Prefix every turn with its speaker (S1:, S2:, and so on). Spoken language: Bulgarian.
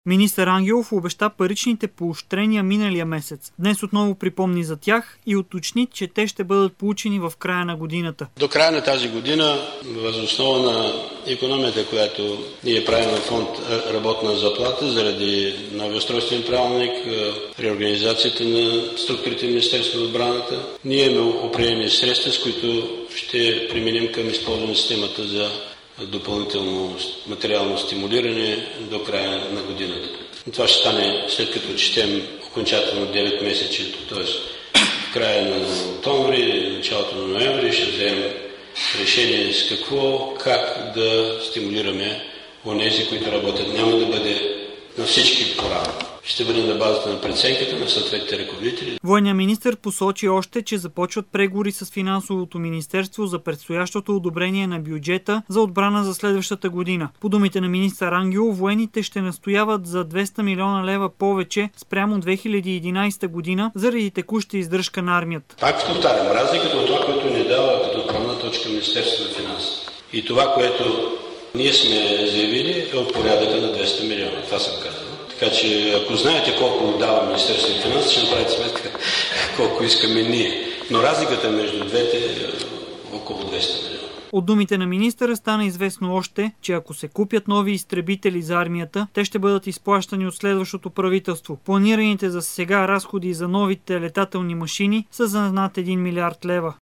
S1: Министър Ангелов обеща паричните поощрения миналия месец. Днес отново припомни за тях и уточни, че те ще бъдат получени в края на годината.
S2: До края на тази година, въз основа на икономията, която ние правим на фонд работна заплата, заради новия устройствен правилник, реорганизацията на структурите на Министерството на отбраната, ние имаме определени средства, с които ще преминем към използване на системата за допълнително материално стимулиране до края на годината. Това ще стане след като четем окончателно 9 месечето, т.е. в края на октомври, началото на ноември ще вземем решение с какво, как да стимулираме онези, които работят. Няма да бъде на всички порано. Ще бъде на базата на преценката на съответните ръководители.
S1: Военният министър посочи още, че започват преговори с финансовото министерство за предстоящото одобрение на бюджета за отбрана за следващата година. По думите на министър Ангелов, военните ще настояват за 200 милиона лева повече спрямо 2011 година заради текуща издръжка на армията.
S2: Пак повтарям, разликата от това, което ни дава като отправна точка Министерството на финансите и това, което ние сме заявили, е от порядъка на 200 милиона. Това съм казал. Така че, ако знаете колко дава Министерството на финансите, ще направите сметка колко искаме ние. Но разликата между двете е около 200 милиона.
S1: От думите на министъра стана известно още, че ако се купят нови изтребители за армията, те ще бъдат изплащани от следващото правителство. Планираните за сега разходи за новите летателни машини са за над 1 милиард лева.